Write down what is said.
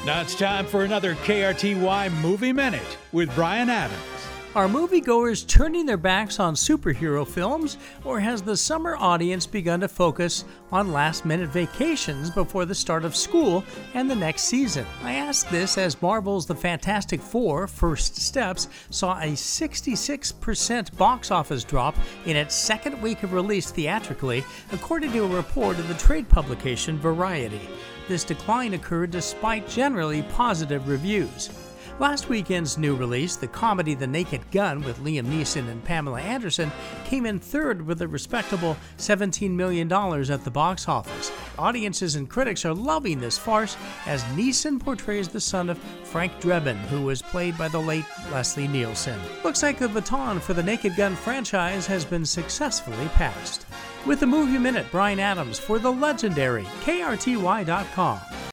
Now it's time for another KRTY Movie Minute with Brian Adams. Are moviegoers turning their backs on superhero films, or has the summer audience begun to focus on last-minute vacations before the start of school and the next season? I ask this as Marvel's The Fantastic Four: First Steps saw a 66% box office drop in its second week of release theatrically, according to a report of the trade publication Variety. This decline occurred despite generally positive reviews. Last weekend's new release, the comedy The Naked Gun with Liam Neeson and Pamela Anderson, came in third with a respectable $17 million at the box office. Audiences and critics are loving this farce as Neeson portrays the son of Frank Drebin, who was played by the late Leslie Nielsen. Looks like the baton for the Naked Gun franchise has been successfully passed. With the Movie Minute, Brian Adams for the legendary KRTY.com.